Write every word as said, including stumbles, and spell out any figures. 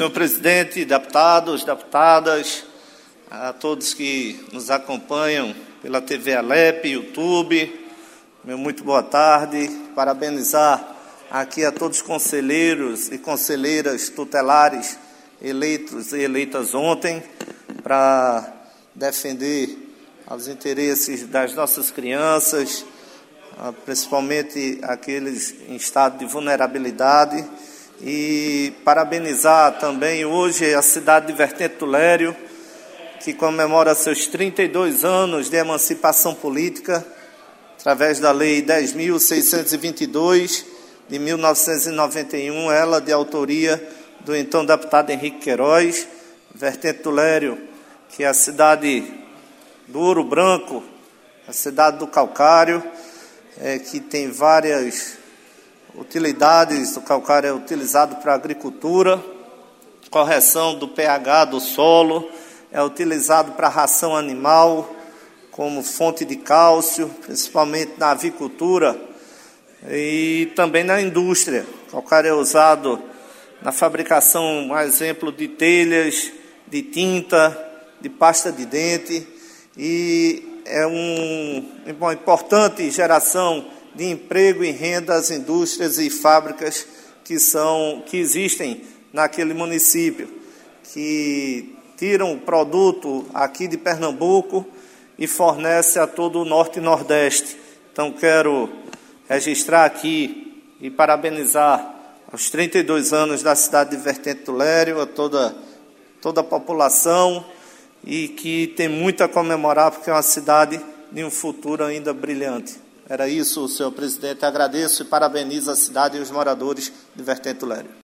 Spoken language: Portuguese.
Senhor presidente, deputados, deputadas, a todos que nos acompanham pela T V Alep, YouTube, meu muito boa tarde. Parabenizar aqui a todos os conselheiros e conselheiras tutelares eleitos e eleitas ontem para defender os interesses das nossas crianças, principalmente aqueles em estado de vulnerabilidade. E parabenizar também hoje a cidade de Vertente do Lério, que comemora seus trinta e dois anos de emancipação política, através da Lei dez mil seiscentos e vinte e dois, de mil novecentos e noventa e um, ela de autoria do então deputado Henrique Queiroz. Vertente do Lério, que é a cidade do Ouro Branco, a cidade do calcário, é, que tem várias utilidades. O calcário é utilizado para a agricultura, correção do pH do solo, é utilizado para ração animal, como fonte de cálcio, principalmente na avicultura e também na indústria. O calcário é usado na fabricação, por exemplo, de telhas, de tinta, de pasta de dente, e é um, uma importante geração de emprego e renda às indústrias e fábricas que, são, que existem naquele município, que tiram o produto aqui de Pernambuco e fornece a todo o Norte e Nordeste. Então, quero registrar aqui e parabenizar aos trinta e dois anos da cidade de Vertente do Lério, a toda, toda a população, e que tem muito a comemorar, porque é uma cidade de um futuro ainda brilhante. Era isso, senhor presidente. Agradeço e parabenizo a cidade e os moradores de Vertente do Lério.